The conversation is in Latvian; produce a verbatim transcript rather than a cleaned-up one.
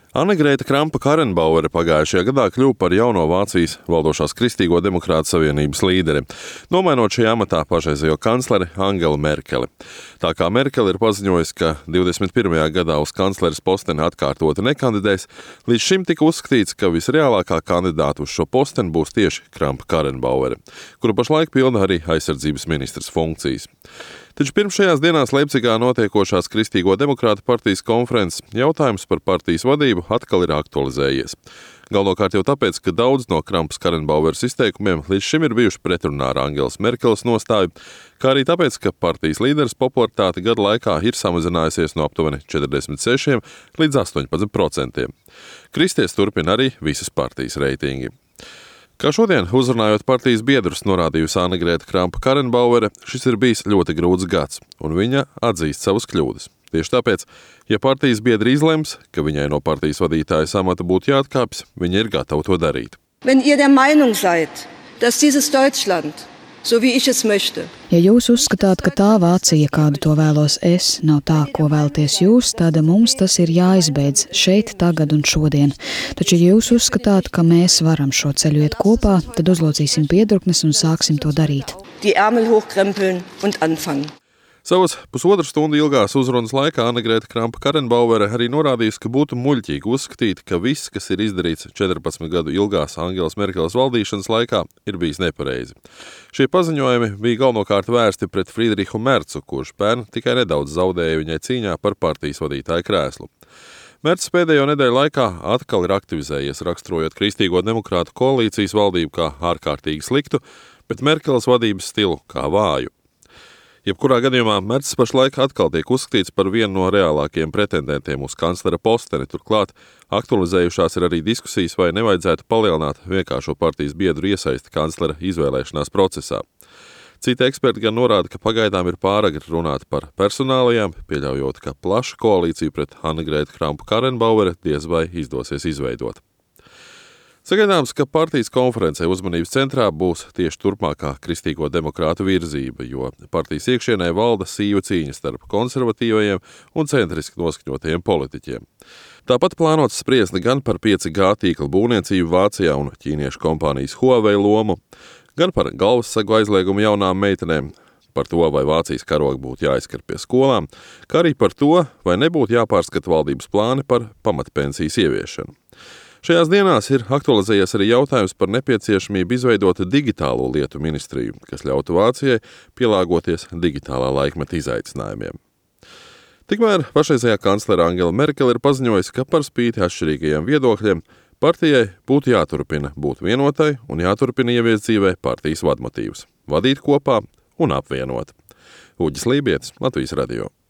Annegrēta Krampa-Karrenbauere pagājušajā gadā kļuva par jauno Vācijas valdošās Kristīgo demokrātu savienības līderi, nomainot šajā amatā pašreizējo kancleri Angelu Merkeli. Tā kā Merkele ir paziņojusi, ka divdesmit pirmajā gadā uz kancleres posteni atkārtoti nekandidēs, līdz šim tika uzskatīts, ka visreālākā kandidāta uz šo posteni būs tieši Krampa-Karrenbauere, kura pašlaik pilda arī aizsardzības ministras funkcijas. Taču pirms šajās dienās Leipcigā notiekošās Kristīgo demokrātu partijas konferences jautājums par partijas vadību atkal ir aktualizējies. Galvenokārt jau tāpēc, ka daudz no Krampas-Karrenbaueres izteikumiem līdz šim ir bijuši pretrunā ar Angelas Merkeles nostāju, kā arī tāpēc, ka partijas līderes popularitāte gadu laikā ir samazinājusies no aptuveni četrdesmit sešiem līdz astoņpadsmit procentiem. Kristies turpina arī visas partijas reitingi. Kā šodien, uzrunājot partijas biedrus, norādījusi Annegrēta Krampa-Karrenbauere, šis ir bijis ļoti grūts gads, un viņa atzīst savas kļūdas. Tieši tāpēc, ja partijas biedri izlems, ka viņai no partijas vadītājas amata būtu jāatkāpjas, viņa ir gatava to darīt. Wenn ihr der Meinung seid, dass dieses Deutschland, so wie ich es möchte, Ja jūs uzskatāt, ka tā Vācija, kādu to vēlos es, nav tā, ko vēlaties jūs, tad mums tas ir jāizbeidz šeit, tagad un šodien. Taču, ja jūs uzskatāt, ka mēs varam šo ceļu iet kopā, tad uzlocīsim piedruknes un sāksim to darīt. die Ärmel hochkrempeln und anfangen. Savas pusotru stundu ilgās uzrunas laikā Annegrēta Krampa-Karrenbauere arī norādījusi, ka būtu muļķīgi uzskatīt, ka viss, kas ir izdarīts četrpadsmit gadu ilgās Angelas Merkeles valdīšanas laikā, ir bijis nepareizi. Šie paziņojumi bija galvenokārt vērsti pret Friedrichu Mercu, kurš pērn tikai nedaudz zaudēja viņai cīņā par partijas vadītāju krēslu. Mercs pēdējo nedēļu laikā atkal ir aktivizējies, raksturojot Kristīgo demokrātu koalīcijas valdību kā ārkārtīgi sliktu, bet Merkeles vadības stilu kā vāju. Jebkurā gadījumā Mercs pašlaik atkal tiek uzskatīts par vienu no reālākajiem pretendentiem uz kanclera posteni. Turklāt aktualizējušās ir arī diskusijas, vai nevajadzētu palielināt vienkāršo partijas biedru iesaisti kanclera izvēlēšanās procesā. Citi eksperti gan norāda, ka pagaidām ir pāragri runāt par personālijām, pieļaujot, ka plaša koalīcija pret Annegrētu Krampa-Karrenbauere diez vai izdosies izveidot. Sagaidāms, ka partijas konferencē uzmanības centrā būs tieši turpmākā Kristīgo demokrātu virzība, jo partijas iekšienē valda sīva cīņa starp konservatīvajiem un centriski noskaņotajiem politiķiem. Tāpat plānots spriesti gan par pieci G tīkla būvniecību Vācijā un ķīniešu kompānijas Huawei lomu, gan par galvassegu aizliegumu jaunām meitenēm, par to, vai Vācijas karogi būtu jāizskar pie skolām, kā arī par to, vai nebūtu jāpārskata valdības plāni par pamatpensijas ieviešanu. Šajās dienās ir aktualizējies arī jautājums par nepieciešamību izveidot digitālo lietu ministriju, kas ļautu Vācijai pielāgoties digitālā laikmeta izaicinājumiem. Tikmēr pašreizējā kanclere Angela Merkele ir paziņojusi, ka par spīti atšķirīgajiem viedokļiem partijai būtu jāturpina būt vienotai un jāturpina ieviest dzīvē partijas vadmotīvus – vadīt kopā un apvienot. Uģis Lībietis, Latvijas radio.